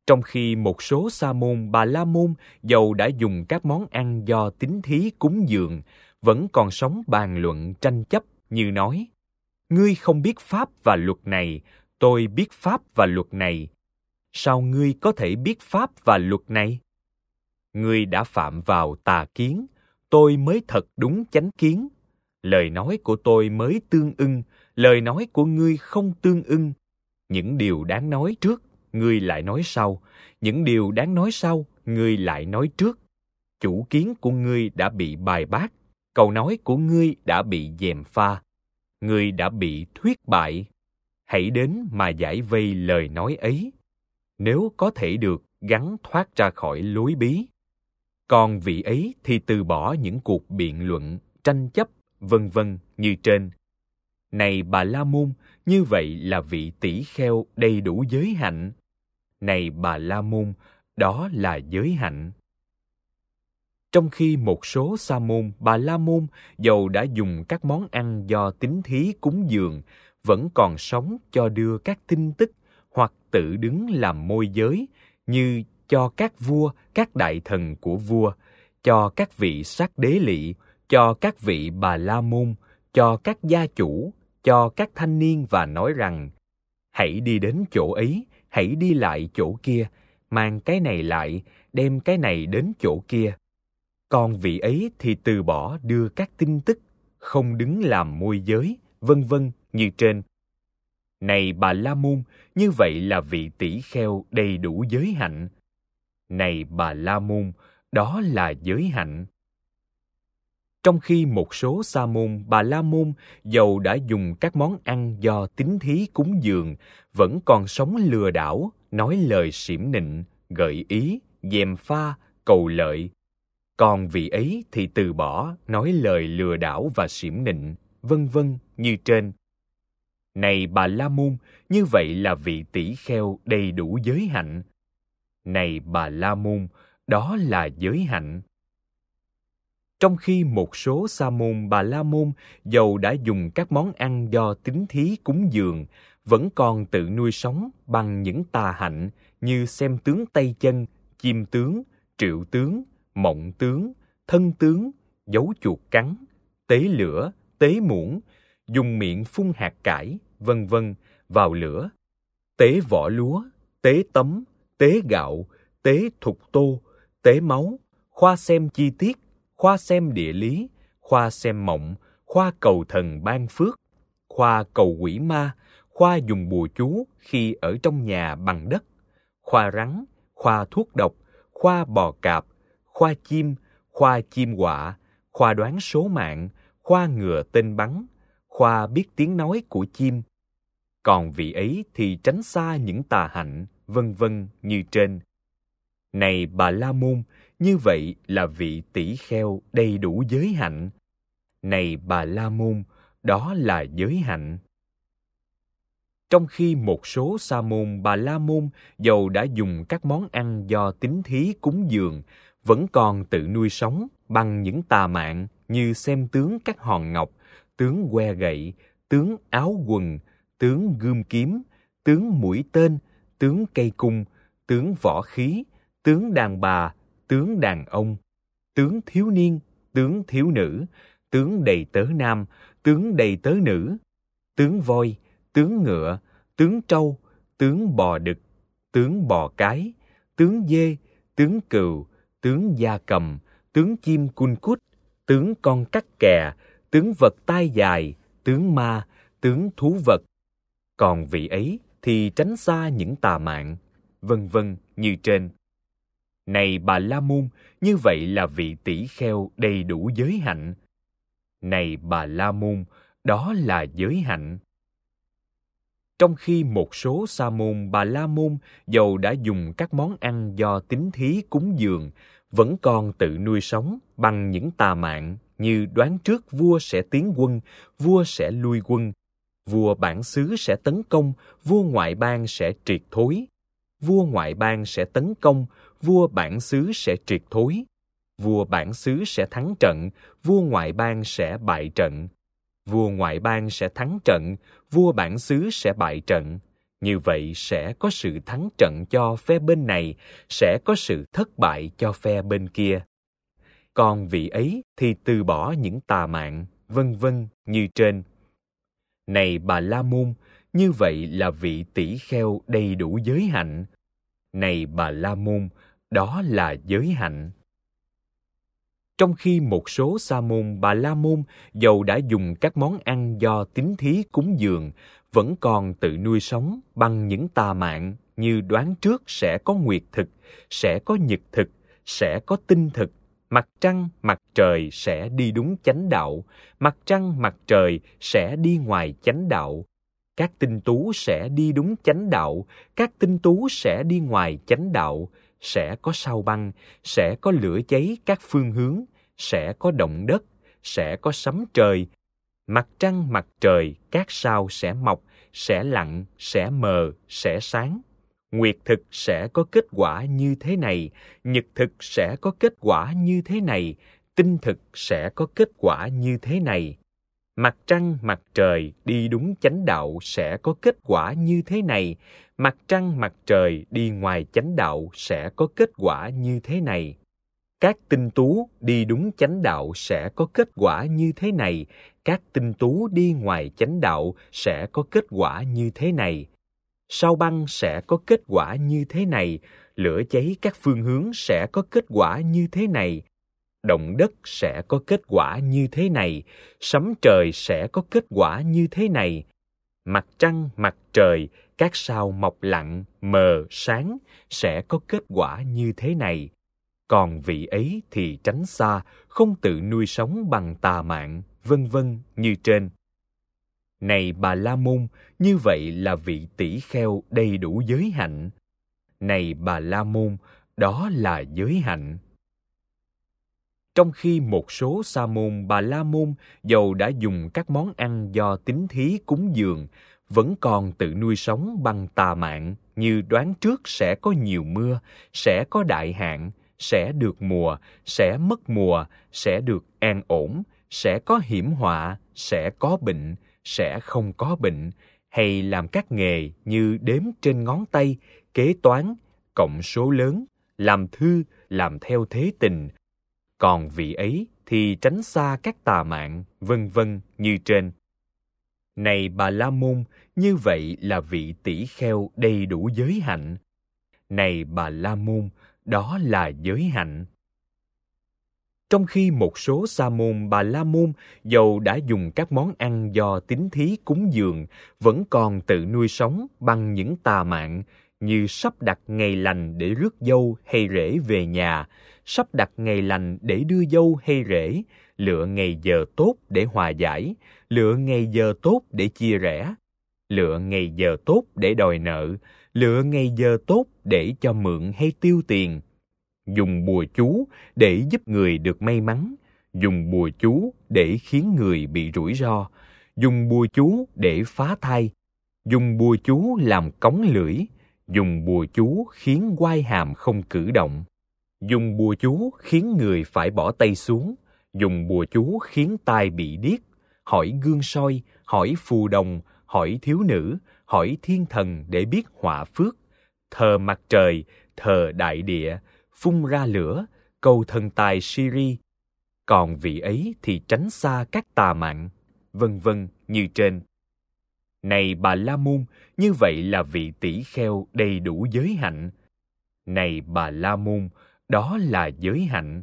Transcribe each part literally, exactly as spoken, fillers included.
Trong khi một số sa môn Bà La Môn dầu đã dùng các món ăn do tín thí cúng dường, vẫn còn sống bàn luận tranh chấp như nói: ngươi không biết pháp và luật này, tôi biết pháp và luật này. Sao ngươi có thể biết pháp và luật này? Ngươi đã phạm vào tà kiến, tôi mới thật đúng chánh kiến. Lời nói của tôi mới tương ưng, lời nói của ngươi không tương ưng. Những điều đáng nói trước, ngươi lại nói sau. Những điều đáng nói sau, ngươi lại nói trước. Chủ kiến của ngươi đã bị bài bác, câu nói của ngươi đã bị gièm pha. Ngươi đã bị thuyết bại. Hãy đến mà giải vây lời nói ấy, nếu có thể được gắng thoát ra khỏi lối bí. Còn vị ấy thì từ bỏ những cuộc biện luận, tranh chấp, vân vân như trên. Này Bà La Môn, như vậy là vị tỷ kheo đầy đủ giới hạnh. Này Bà La Môn, đó là giới hạnh. Trong khi một số sa môn Bà La Môn dầu đã dùng các món ăn do tín thí cúng dường, vẫn còn sống cho đưa các tin tức hoặc tự đứng làm môi giới, như cho các vua, các đại thần của vua, cho các vị sát đế lỵ, cho các vị Bà La Môn, cho các gia chủ, cho các thanh niên, và nói rằng: hãy đi đến chỗ ấy, hãy đi lại chỗ kia, mang cái này lại, đem cái này đến chỗ kia. Còn vị ấy thì từ bỏ đưa các tin tức, không đứng làm môi giới, vân vân như trên. Này Bà La Môn, như vậy là vị tỷ kheo đầy đủ giới hạnh. Này Bà La Môn, đó là giới hạnh. Trong khi một số sa môn Bà La Môn dầu đã dùng các món ăn do tín thí cúng dường, vẫn còn sống lừa đảo, nói lời xỉm nịnh, gợi ý, gièm pha, cầu lợi. Còn vị ấy thì từ bỏ nói lời lừa đảo và xỉm nịnh, vân vân như trên. Này Bà La Môn, như vậy là vị tỷ kheo đầy đủ giới hạnh. Này Bà La Môn, đó là giới hạnh. Trong khi một số sa môn Bà La Môn dầu đã dùng các món ăn do tín thí cúng dường, vẫn còn tự nuôi sống bằng những tà hạnh như xem tướng tay chân, chim tướng, triệu tướng, mộng tướng, thân tướng, dấu chuột cắn, tế lửa, tế muỗng, dùng miệng phun hạt cải, vân vân vào lửa, tế vỏ lúa, tế tấm, tế gạo, tế thục tô, tế máu, khoa xem chi tiết, khoa xem địa lý, khoa xem mộng, khoa cầu thần ban phước, khoa cầu quỷ ma, khoa dùng bùa chú khi ở trong nhà bằng đất, khoa rắn, khoa thuốc độc, khoa bò cạp, khoa chim, khoa chim quạ, khoa đoán số mạng, khoa ngừa tên bắn, khoa biết tiếng nói của chim. Còn vị ấy thì tránh xa những tà hạnh, vân vân như trên. Này Bà La Môn, như vậy là vị tỷ kheo đầy đủ giới hạnh. Này Bà La Môn, đó là giới hạnh. Trong khi một số sa môn Bà La Môn dầu đã dùng các món ăn do tín thí cúng dường, vẫn còn tự nuôi sống bằng những tà mạng như xem tướng các hòn ngọc, tướng que gậy, tướng áo quần, tướng gươm kiếm, tướng mũi tên, tướng cây cung, tướng võ khí, tướng đàn bà, tướng đàn ông, tướng thiếu niên, tướng thiếu nữ, tướng đầy tớ nam, tướng đầy tớ nữ, tướng voi, tướng ngựa, tướng trâu, tướng bò đực, tướng bò cái, tướng dê, tướng cừu, tướng gia cầm, tướng chim cun cút, tướng con cắt kè, tướng vật tai dài, tướng ma, tướng thú vật. Còn vị ấy thì tránh xa những tà mạng, vân vân như trên. Này Bà La Môn, như vậy là vị tỷ kheo đầy đủ giới hạnh. Này Bà La Môn, đó là giới hạnh. Trong khi một số sa môn Bà La Môn dầu đã dùng các món ăn do tín thí cúng dường, vẫn còn tự nuôi sống bằng những tà mạng như đoán trước vua sẽ tiến quân, vua sẽ lui quân, vua bản xứ sẽ tấn công, vua ngoại bang sẽ triệt thối, vua ngoại bang sẽ tấn công, vua bản xứ sẽ triệt thối, vua bản xứ sẽ thắng trận, vua ngoại bang sẽ bại trận, vua ngoại bang sẽ thắng trận, vua bản xứ sẽ bại trận, Như vậy sẽ có sự thắng trận cho phe bên này, sẽ có sự thất bại cho phe bên kia. Còn vị ấy thì từ bỏ những tà mạng, vân vân như trên. Này Bà La Môn, như vậy là vị tỷ kheo đầy đủ giới hạnh. Này Bà La Môn, đó là giới hạnh. Trong khi một số sa môn Bà La Môn dầu đã dùng các món ăn do tín thí cúng dường, vẫn còn tự nuôi sống bằng những tà mạng như đoán trước sẽ có nguyệt thực, sẽ có nhật thực, sẽ có tinh thực, mặt trăng, mặt trời sẽ đi đúng chánh đạo, mặt trăng, mặt trời sẽ đi ngoài chánh đạo. Các tinh tú sẽ đi đúng chánh đạo, các tinh tú sẽ đi ngoài chánh đạo, sẽ có sao băng, sẽ có lửa cháy các phương hướng, sẽ có động đất, sẽ có sấm trời. Mặt trăng, mặt trời, các sao sẽ mọc, sẽ lặn, sẽ mờ, sẽ sáng. Nguyệt thực sẽ có kết quả như thế này, nhật thực sẽ có kết quả như thế này, tinh thực sẽ có kết quả như thế này. Mặt trăng, mặt trời đi đúng chánh đạo sẽ có kết quả như thế này, mặt trăng, mặt trời đi ngoài chánh đạo sẽ có kết quả như thế này. Các tinh tú đi đúng chánh đạo sẽ có kết quả như thế này, các tinh tú đi ngoài chánh đạo sẽ có kết quả như thế này. Sao băng sẽ có kết quả như thế này, lửa cháy các phương hướng sẽ có kết quả như thế này. Động đất sẽ có kết quả như thế này, sấm trời sẽ có kết quả như thế này. Mặt trăng, mặt trời, các sao mọc lặn, mờ, sáng sẽ có kết quả như thế này. Còn vị ấy thì tránh xa, không tự nuôi sống bằng tà mạng, vân vân như trên. Này Bà La Môn, như vậy là vị tỷ kheo đầy đủ giới hạnh. Này Bà La Môn, đó là giới hạnh. Trong khi một số sa môn Bà La Môn dầu đã dùng các món ăn do tín thí cúng dường, vẫn còn tự nuôi sống bằng tà mạng như đoán trước sẽ có nhiều mưa, sẽ có đại hạn, sẽ được mùa, sẽ mất mùa, sẽ được an ổn, sẽ có hiểm họa, sẽ có bệnh, sẽ không có bệnh, hay làm các nghề như đếm trên ngón tay, kế toán, cộng số lớn, làm thư, làm theo thế tình. Còn vị ấy thì tránh xa các tà mạng, vân vân như trên. Này Bà La Môn, như vậy là vị tỷ kheo đầy đủ giới hạnh. Này Bà La Môn, đó là giới hạnh. Trong khi một số sa môn Bà La Môn dầu đã dùng các món ăn do tín thí cúng dường, vẫn còn tự nuôi sống bằng những tà mạng như sắp đặt ngày lành để rước dâu hay rể về nhà, sắp đặt ngày lành để đưa dâu hay rể, lựa ngày giờ tốt để hòa giải, lựa ngày giờ tốt để chia rẽ, lựa ngày giờ tốt để đòi nợ, lựa ngày giờ tốt để cho mượn hay tiêu tiền, dùng bùa chú để giúp người được may mắn, dùng bùa chú để khiến người bị rủi ro, dùng bùa chú để phá thai, dùng bùa chú làm cống lưỡi, dùng bùa chú khiến quai hàm không cử động, dùng bùa chú khiến người phải bỏ tay xuống, dùng bùa chú khiến tai bị điếc, hỏi gương soi, hỏi phù đồng, hỏi thiếu nữ, hỏi thiên thần để biết họa phước, thờ mặt trời, thờ đại địa, phun ra lửa, cầu thần tài Siri. Còn vị ấy thì tránh xa các tà mạng, vân vân như trên. Này Bà La Môn, như vậy là vị tỷ kheo đầy đủ giới hạnh. Này Bà La Môn, đó là giới hạnh.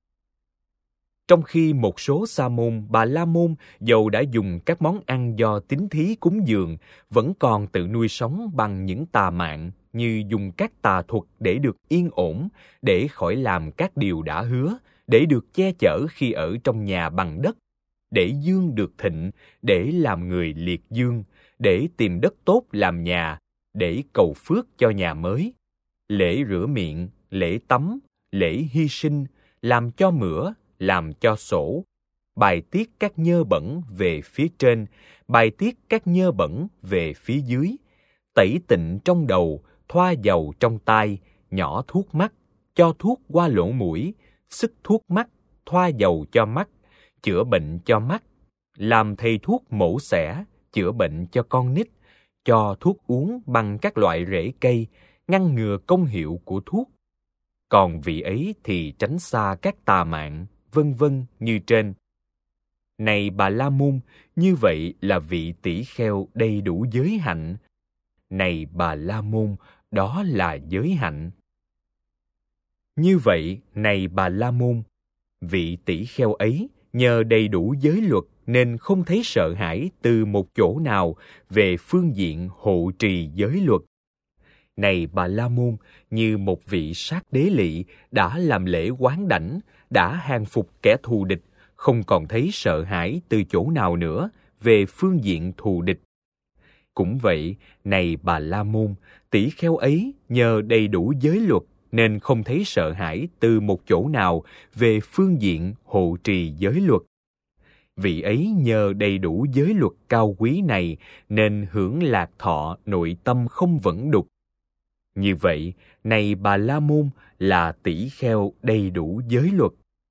Trong khi một số sa môn Bà La Môn dầu đã dùng các món ăn do tín thí cúng dường, vẫn còn tự nuôi sống bằng những tà mạng như dùng các tà thuật để được yên ổn, để khỏi làm các điều đã hứa, để được che chở khi ở trong nhà bằng đất, để dương được thịnh, để làm người liệt dương, để tìm đất tốt làm nhà, để cầu phước cho nhà mới, lễ rửa miệng, lễ tắm, lễ hy sinh, làm cho mửa, làm cho sổ, bài tiết các nhơ bẩn về phía trên, bài tiết các nhơ bẩn về phía dưới, tẩy tịnh trong đầu, thoa dầu trong tai, nhỏ thuốc mắt, cho thuốc qua lỗ mũi, sức thuốc mắt, thoa dầu cho mắt, chữa bệnh cho mắt, làm thầy thuốc mổ xẻ, chữa bệnh cho con nít, cho thuốc uống bằng các loại rễ cây, ngăn ngừa công hiệu của thuốc. Còn vị ấy thì tránh xa các tà mạng, vân vân như trên. Này Bà La Môn, như vậy là vị tỷ kheo đầy đủ giới hạnh. Này Bà La Môn, đó là giới hạnh. Như vậy, này Bà La Môn, vị tỷ kheo ấy nhờ đầy đủ giới luật nên không thấy sợ hãi từ một chỗ nào về phương diện hộ trì giới luật. Này Bà La Môn, như một vị sát đế lỵ đã làm lễ quán đảnh, đã hàng phục kẻ thù địch, không còn thấy sợ hãi từ chỗ nào nữa về phương diện thù địch. Cũng vậy, này Bà La Môn, tỷ kheo ấy nhờ đầy đủ giới luật nên không thấy sợ hãi từ một chỗ nào về phương diện hộ trì giới luật. Vị ấy nhờ đầy đủ giới luật cao quý này nên hưởng lạc thọ nội tâm không vẫn đục. Như vậy, này Bà La Môn là tỷ kheo đầy đủ giới luật.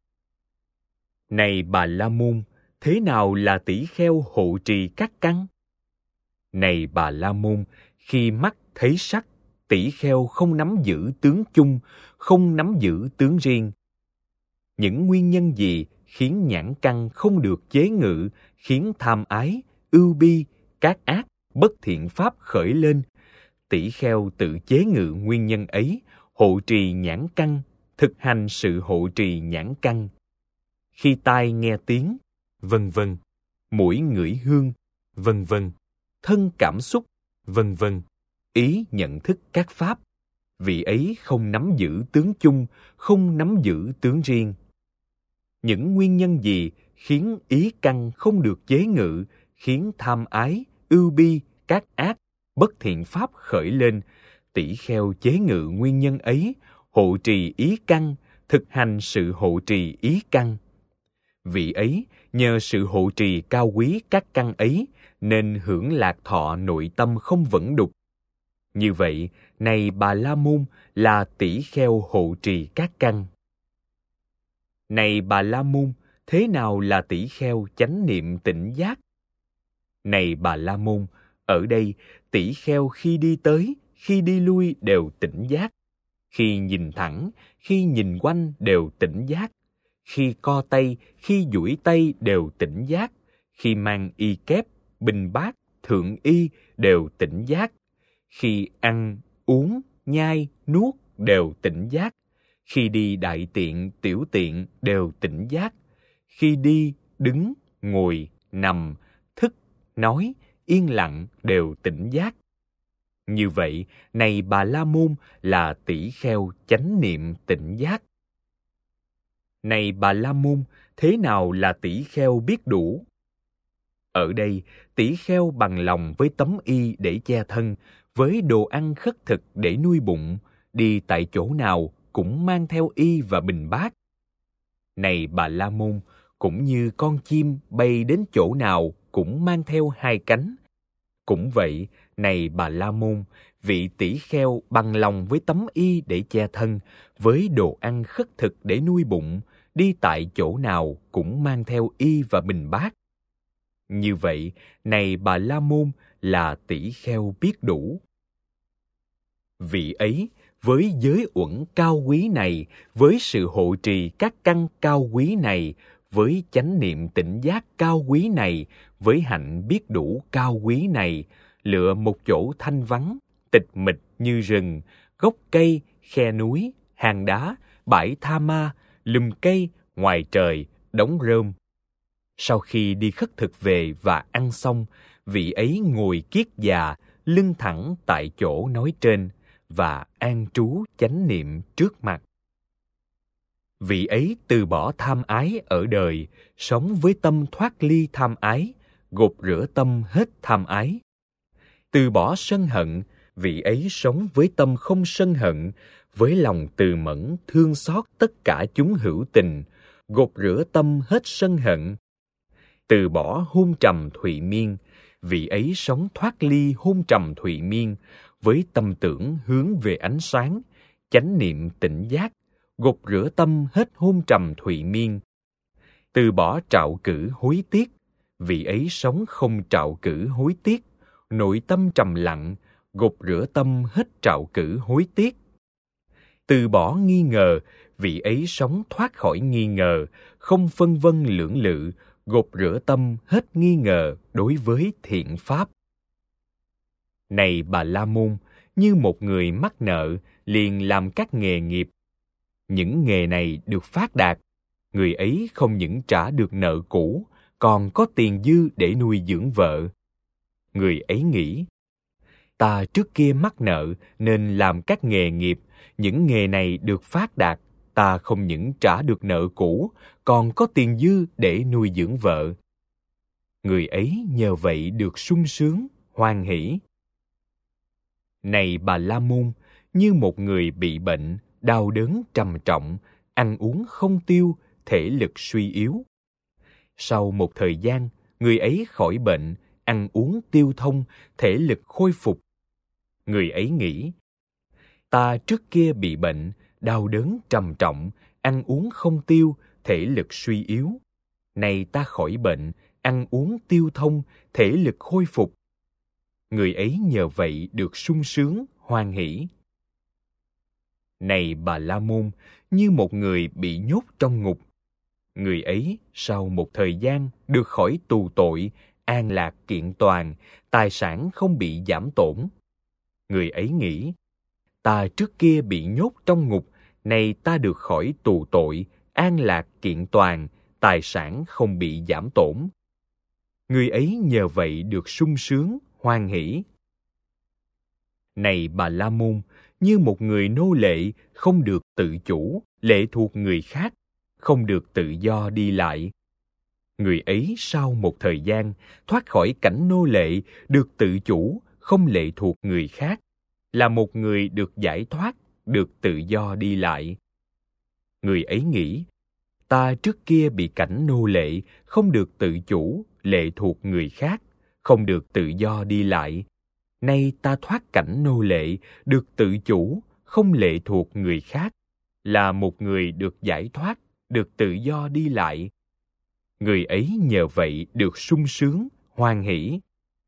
Này Bà La Môn, thế nào là tỷ kheo hộ trì các căn? Này Bà La Môn, khi mắt thấy sắc, tỷ kheo không nắm giữ tướng chung, không nắm giữ tướng riêng. Những nguyên nhân gì khiến nhãn căn không được chế ngự, khiến tham ái, ưu bi, các ác, bất thiện pháp khởi lên? Tỷ kheo tự chế ngự nguyên nhân ấy, hộ trì nhãn căn, thực hành sự hộ trì nhãn căn. Khi tai nghe tiếng, vân vân, mũi ngửi hương, vân vân, thân cảm xúc, vân vân, ý nhận thức các pháp, vị ấy không nắm giữ tướng chung, không nắm giữ tướng riêng. Những nguyên nhân gì khiến ý căn không được chế ngự, khiến tham ái, ưu bi, các ác, bất thiện pháp khởi lên? Tỷ kheo chế ngự nguyên nhân ấy, hộ trì ý căn, thực hành sự hộ trì ý căn. Vị ấy nhờ sự hộ trì cao quý các căn ấy nên hưởng lạc thọ nội tâm không vẫn đục. Như vậy, này Bà La Môn là tỷ kheo hộ trì các căn. Này Bà La Môn, thế nào là tỷ kheo chánh niệm tỉnh giác? Này Bà La Môn, ở đây tỷ kheo khi đi tới, khi đi lui đều tỉnh giác. Khi nhìn thẳng, khi nhìn quanh đều tỉnh giác. Khi co tay, khi duỗi tay đều tỉnh giác. Khi mang y kép, bình bát, thượng y đều tỉnh giác. Khi ăn, uống, nhai, nuốt đều tỉnh giác. Khi đi đại tiện, tiểu tiện đều tỉnh giác. Khi đi, đứng, ngồi, nằm, thức, nói, yên lặng đều tỉnh giác. Như vậy, này Bà La Môn là tỷ kheo chánh niệm tỉnh giác. Này Bà La Môn, thế nào là tỷ kheo biết đủ? Ở đây, tỷ kheo bằng lòng với tấm y để che thân, với đồ ăn khất thực để nuôi bụng, đi tại chỗ nào cũng mang theo y và bình bát. Này Bà La Môn, cũng như con chim bay đến chỗ nào cũng mang theo hai cánh. Cũng vậy, này Bà La Môn, vị tỷ kheo bằng lòng với tấm y để che thân, với đồ ăn khất thực để nuôi bụng, đi tại chỗ nào cũng mang theo y và bình bát. Như vậy, này Bà La Môn là tỷ kheo biết đủ. Vị ấy, với giới uẩn cao quý này, với sự hộ trì các căn cao quý này, với chánh niệm tỉnh giác cao quý này, với hạnh biết đủ cao quý này, lựa một chỗ thanh vắng, tịch mịch như rừng, gốc cây, khe núi, hang đá, bãi tha ma, lùm cây, ngoài trời, đống rơm. Sau khi đi khất thực về và ăn xong, vị ấy ngồi kiết già, lưng thẳng tại chỗ nói trên, và an trú chánh niệm trước mặt. Vị ấy từ bỏ tham ái ở đời, sống với tâm thoát ly tham ái, gột rửa tâm hết tham ái. Từ bỏ sân hận, vị ấy sống với tâm không sân hận, với lòng từ mẫn thương xót tất cả chúng hữu tình, gột rửa tâm hết sân hận. Từ bỏ hôn trầm thụy miên, vị ấy sống thoát ly hôn trầm thụy miên, với tâm tưởng hướng về ánh sáng, chánh niệm tỉnh giác, gột rửa tâm hết hôn trầm thụy miên. Từ bỏ trạo cử hối tiếc, vị ấy sống không trạo cử hối tiếc, nội tâm trầm lặng, gột rửa tâm hết trạo cử hối tiếc. Từ bỏ nghi ngờ, vị ấy sống thoát khỏi nghi ngờ, không phân vân lưỡng lự, gột rửa tâm hết nghi ngờ đối với thiện pháp. Này Bà La Môn, như một người mắc nợ, liền làm các nghề nghiệp. Những nghề này được phát đạt, người ấy không những trả được nợ cũ, còn có tiền dư để nuôi dưỡng vợ. Người ấy nghĩ, ta trước kia mắc nợ nên làm các nghề nghiệp, những nghề này được phát đạt, ta không những trả được nợ cũ, còn có tiền dư để nuôi dưỡng vợ. Người ấy nhờ vậy được sung sướng, hoan hỷ. Này Bà La Môn, như một người bị bệnh, đau đớn trầm trọng, ăn uống không tiêu, thể lực suy yếu. Sau một thời gian, người ấy khỏi bệnh, ăn uống tiêu thông, thể lực khôi phục. Người ấy nghĩ, ta trước kia bị bệnh, đau đớn trầm trọng, ăn uống không tiêu, thể lực suy yếu. Nay ta khỏi bệnh, ăn uống tiêu thông, thể lực khôi phục. Người ấy nhờ vậy được sung sướng, hoan hỷ. Này Bà La Môn, như một người bị nhốt trong ngục. Người ấy sau một thời gian được khỏi tù tội, an lạc kiện toàn, tài sản không bị giảm tổn. Người ấy nghĩ, ta trước kia bị nhốt trong ngục, nay ta được khỏi tù tội, an lạc kiện toàn, tài sản không bị giảm tổn. Người ấy nhờ vậy được sung sướng, hoan hỷ. Này Bà La Môn, như một người nô lệ không được tự chủ, lệ thuộc người khác, không được tự do đi lại. Người ấy sau một thời gian thoát khỏi cảnh nô lệ, được tự chủ, không lệ thuộc người khác, là một người được giải thoát, được tự do đi lại. Người ấy nghĩ, ta trước kia bị cảnh nô lệ, không được tự chủ, lệ thuộc người khác, không được tự do đi lại. Nay ta thoát cảnh nô lệ, được tự chủ, không lệ thuộc người khác, là một người được giải thoát, được tự do đi lại. Người ấy nhờ vậy được sung sướng, hoan hỷ.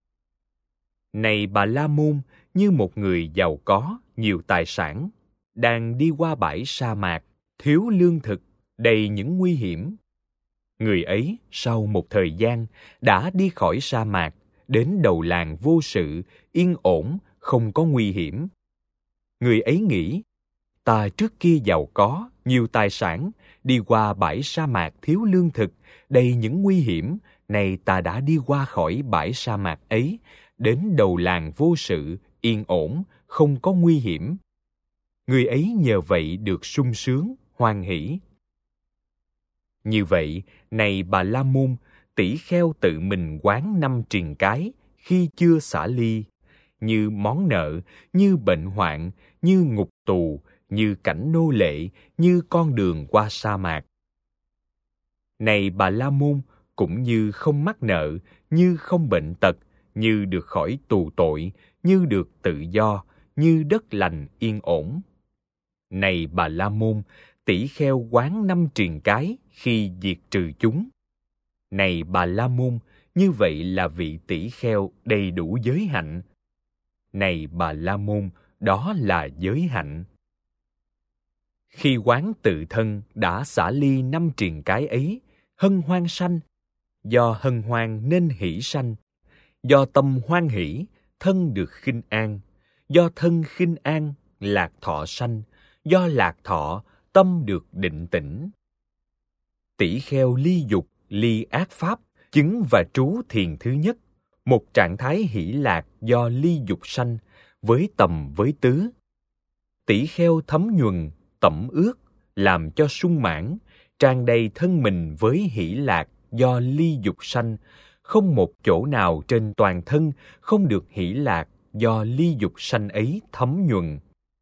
Này Bà La Môn, như một người giàu có, nhiều tài sản, đang đi qua bãi sa mạc, thiếu lương thực, đầy những nguy hiểm. Người ấy sau một thời gian đã đi khỏi sa mạc, đến đầu làng vô sự, yên ổn, không có nguy hiểm. Người ấy nghĩ, ta trước kia giàu có, nhiều tài sản, đi qua bãi sa mạc thiếu lương thực, đầy những nguy hiểm, nay ta đã đi qua khỏi bãi sa mạc ấy, đến đầu làng vô sự, yên ổn, không có nguy hiểm. Người ấy nhờ vậy được sung sướng, hoan hỷ. Như vậy, này Bà La Môn, tỷ kheo tự mình quán năm triền cái khi chưa xả ly, như món nợ, như bệnh hoạn, như ngục tù, như cảnh nô lệ, như con đường qua sa mạc. Này Bà La Môn, cũng như không mắc nợ, như không bệnh tật, như được khỏi tù tội, như được tự do, như đất lành yên ổn. Này Bà La Môn, tỷ kheo quán năm triền cái khi diệt trừ chúng. Này Bà La Môn, như vậy là vị tỷ kheo đầy đủ giới hạnh. Này Bà La Môn, đó là giới hạnh. Khi quán tự thân đã xả ly năm triền cái ấy, hân hoan sanh, do hân hoan nên hỷ sanh, do tâm hoan hỷ, thân được khinh an, do thân khinh an, lạc thọ sanh, do lạc thọ, tâm được định tĩnh. Tỷ kheo ly dục, ly ác pháp, chứng và trú thiền thứ nhất, một trạng thái hỷ lạc do ly dục sanh, với tầm với tứ. Tỷ kheo thấm nhuần, tẩm ướt, làm cho sung mãn, tràn đầy thân mình với hỷ lạc do ly dục sanh, không một chỗ nào trên toàn thân không được hỷ lạc do ly dục sanh ấy thấm nhuần.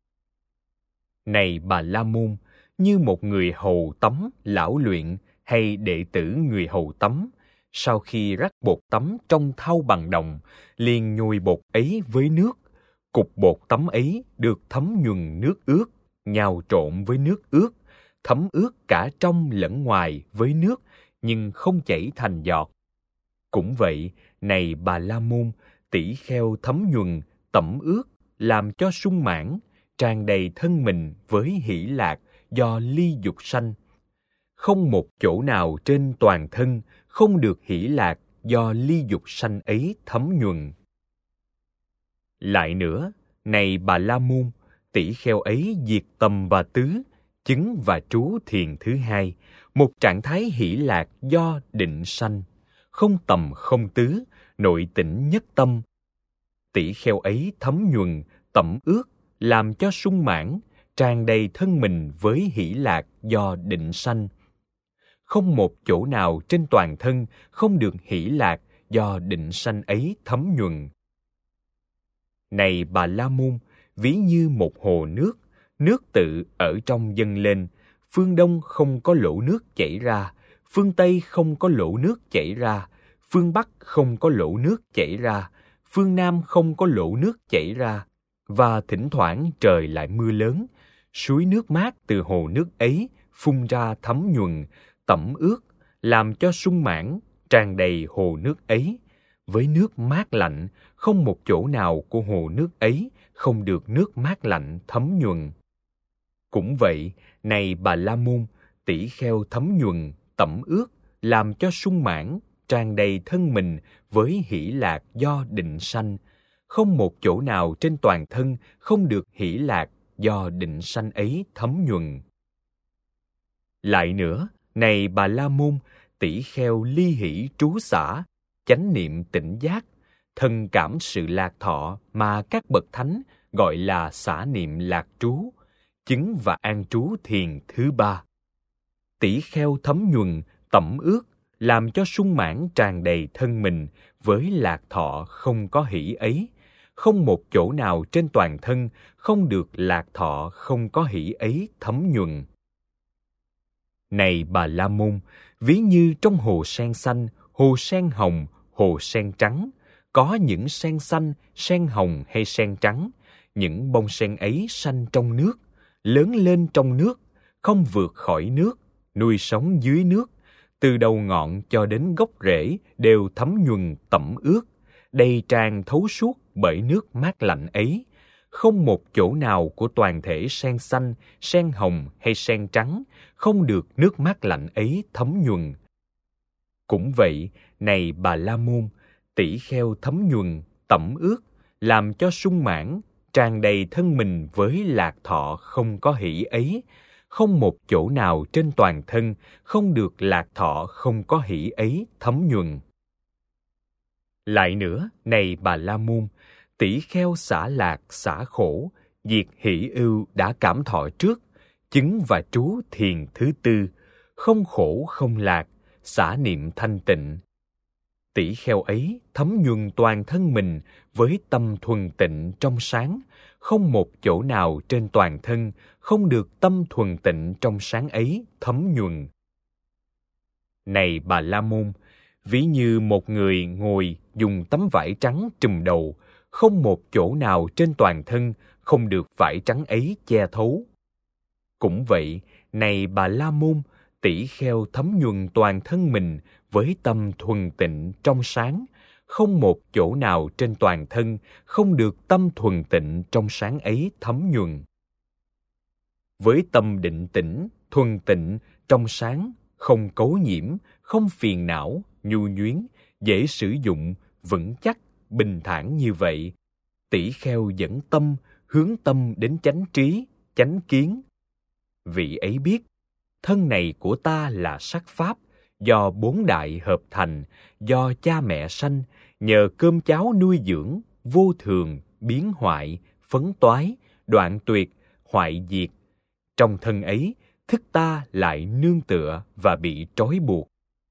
Này Bà La Môn, như một người hầu tắm lão luyện hay đệ tử người hầu tắm, sau khi rắc bột tắm trong thau bằng đồng, liền nhồi bột ấy với nước, cục bột tắm ấy được thấm nhuần nước ướt, nhào trộn với nước ướt, thấm ướt cả trong lẫn ngoài với nước, nhưng không chảy thành giọt. Cũng vậy, này Bà La Môn, tỷ kheo thấm nhuần, tẩm ướt, làm cho sung mãn, tràn đầy thân mình với hỷ lạc do ly dục sanh. Không một chỗ nào trên toàn thân không được hỷ lạc do ly dục sanh ấy thấm nhuần. Lại nữa, này Bà La Môn, tỷ kheo ấy diệt tầm và tứ, chứng và trú thiền thứ hai, một trạng thái hỷ lạc do định sanh, không tầm không tứ, nội tĩnh nhất tâm. Tỷ kheo ấy thấm nhuần, tẩm ướt, làm cho sung mãn, tràn đầy thân mình với hỷ lạc do định sanh. Không một chỗ nào trên toàn thân không được hỷ lạc do định sanh ấy thấm nhuần. Này Bà La Môn, ví như một hồ nước, nước tự ở trong dâng lên, phương Đông không có lỗ nước chảy ra, phương Tây không có lỗ nước chảy ra, phương Bắc không có lỗ nước chảy ra, phương Nam không có lỗ nước chảy ra, và thỉnh thoảng trời lại mưa lớn, suối nước mát từ hồ nước ấy phun ra thấm nhuần, tẩm ướt, làm cho sung mãn, tràn đầy hồ nước ấy. Với nước mát lạnh, không một chỗ nào của hồ nước ấy không được nước mát lạnh thấm nhuần. Cũng vậy, này Bà La Môn, tỷ kheo thấm nhuần, tẩm ướt, làm cho sung mãn, tràn đầy thân mình với hỷ lạc do định sanh. Không một chỗ nào trên toàn thân không được hỷ lạc do định sanh ấy thấm nhuần. Lại nữa, này Bà La Môn, tỷ kheo ly hỷ trú xả, chánh niệm tỉnh giác, thân cảm sự lạc thọ mà các bậc thánh gọi là xả niệm lạc trú, chứng và an trú thiền thứ ba. Tỷ kheo thấm nhuần, tẩm ướt, làm cho sung mãn tràn đầy thân mình với lạc thọ không có hỷ ấy. Không một chỗ nào trên toàn thân không được lạc thọ không có hỷ ấy thấm nhuần. Này Bà La Môn, ví như trong hồ sen xanh, hồ sen hồng, hồ sen trắng, có những sen xanh, sen hồng hay sen trắng, những bông sen ấy sanh trong nước, lớn lên trong nước, không vượt khỏi nước, nuôi sống dưới nước, từ đầu ngọn cho đến gốc rễ đều thấm nhuần tẩm ướt, đầy tràn thấu suốt bởi nước mát lạnh ấy. Không một chỗ nào của toàn thể sen xanh, sen hồng hay sen trắng không được nước mát lạnh ấy thấm nhuần. Cũng vậy, này Bà La Môn, tỷ kheo thấm nhuần, tẩm ướt, làm cho sung mãn, tràn đầy thân mình với lạc thọ không có hỷ ấy. Không một chỗ nào trên toàn thân không được lạc thọ không có hỷ ấy thấm nhuần. Lại nữa, này Bà La Môn, tỷ kheo xả lạc, xả khổ, diệt hỷ ưu đã cảm thọ trước, chứng và trú thiền thứ tư, không khổ không lạc, xả niệm thanh tịnh. Tỷ kheo ấy thấm nhuần toàn thân mình với tâm thuần tịnh trong sáng, không một chỗ nào trên toàn thân không được tâm thuần tịnh trong sáng ấy thấm nhuần. Này Bà La Môn, ví như một người ngồi dùng tấm vải trắng trùm đầu, không một chỗ nào trên toàn thân không được vải trắng ấy che thấu. Cũng vậy, này Bà La Môn, tỷ kheo thấm nhuần toàn thân mình với tâm thuần tịnh trong sáng, không một chỗ nào trên toàn thân không được tâm thuần tịnh trong sáng ấy thấm nhuần. Với tâm định tĩnh, thuần tịnh, trong sáng, không cấu nhiễm, không phiền não, nhu nhuyến, dễ sử dụng, vững chắc, bình thản như vậy, tỷ kheo dẫn tâm, hướng tâm đến chánh trí, chánh kiến. Vị ấy biết, thân này của ta là sắc pháp, do bốn đại hợp thành, do cha mẹ sanh, nhờ cơm cháo nuôi dưỡng, vô thường, biến hoại, phấn toái, đoạn tuyệt, hoại diệt. Trong thân ấy, thức ta lại nương tựa và bị trói buộc.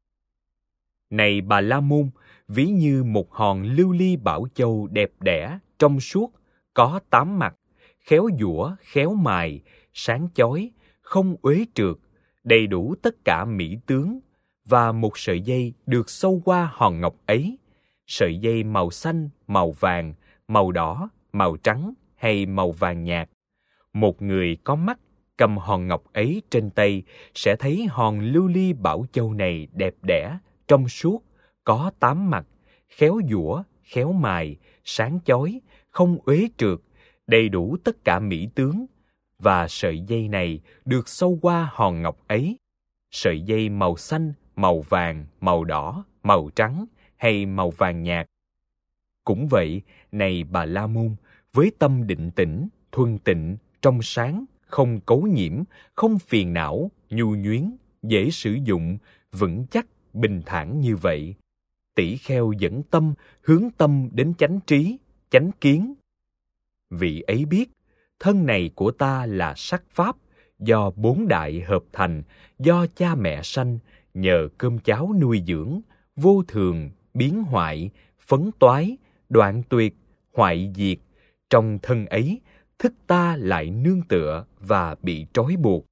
Này Bà La Môn, ví như một hòn lưu ly bảo châu đẹp đẽ, trong suốt, có tám mặt, khéo giũa, khéo mài, sáng chói, không uế trượt, đầy đủ tất cả mỹ tướng, và một sợi dây được sâu qua hòn ngọc ấy. Sợi dây màu xanh, màu vàng, màu đỏ, màu trắng hay màu vàng nhạt. Một người có mắt cầm hòn ngọc ấy trên tay sẽ thấy hòn lưu ly bảo châu này đẹp đẽ, trong suốt, có tám mặt, khéo giũa, khéo mài, sáng chói, không uế trượt, đầy đủ tất cả mỹ tướng, và sợi dây này được sâu qua hòn ngọc ấy. Sợi dây màu xanh, màu vàng, màu đỏ, màu trắng hay màu vàng nhạt. Cũng vậy, này Bà La Môn, với tâm định tĩnh, thuần tịnh, trong sáng, không cấu nhiễm, không phiền não, nhu nhuyến, dễ sử dụng, vững chắc, bình thản như vậy, tỷ kheo dẫn tâm, hướng tâm đến chánh trí, chánh kiến. Vị ấy biết, thân này của ta là sắc pháp, do bốn đại hợp thành, do cha mẹ sanh, nhờ cơm cháo nuôi dưỡng, vô thường, biến hoại, phấn toái, đoạn tuyệt, hoại diệt. Trong thân ấy, thức ta lại nương tựa và bị trói buộc.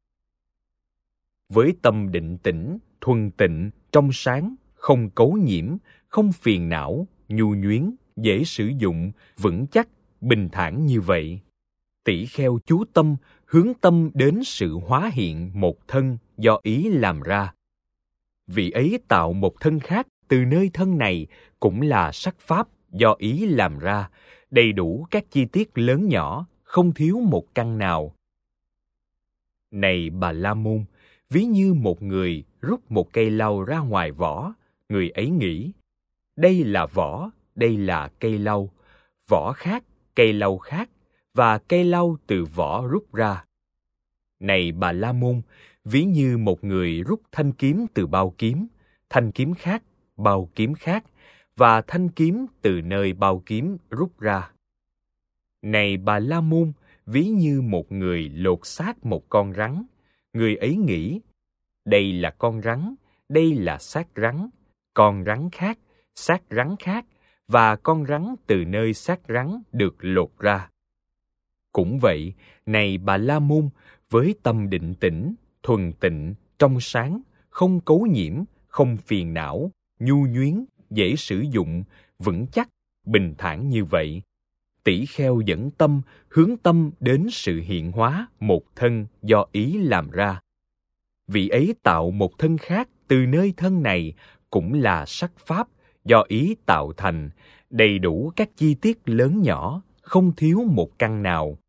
Với tâm định tĩnh, thuần tịnh, trong sáng, không cấu nhiễm, không phiền não, nhu nhuyến, dễ sử dụng, vững chắc, bình thản như vậy, tỷ kheo chú tâm, hướng tâm đến sự hóa hiện một thân do ý làm ra. Vị ấy tạo một thân khác từ nơi thân này cũng là sắc pháp do ý làm ra, đầy đủ các chi tiết lớn nhỏ, không thiếu một căn nào. Này Bà La Môn, ví như một người rút một cây lau ra ngoài vỏ, người ấy nghĩ, đây là vỏ, đây là cây lau, vỏ khác, cây lau khác, và cây lau từ vỏ rút ra. Này Bà La Môn, ví như một người rút thanh kiếm từ bao kiếm, thanh kiếm khác, bao kiếm khác, và thanh kiếm từ nơi bao kiếm rút ra. Này Bà La Môn, ví như một người lột xác một con rắn, người ấy nghĩ, đây là con rắn, đây là xác rắn, con rắn khác, xác rắn khác, và con rắn từ nơi xác rắn được lột ra. Cũng vậy, này Bà La Môn, với tâm định tĩnh, thuần tịnh, trong sáng, không cấu nhiễm, không phiền não, nhu nhuyến, dễ sử dụng, vững chắc, bình thản như vậy, tỷ kheo dẫn tâm, hướng tâm đến sự hiện hóa một thân do ý làm ra. Vị ấy tạo một thân khác từ nơi thân này cũng là sắc pháp do ý tạo thành, đầy đủ các chi tiết lớn nhỏ, không thiếu một căn nào.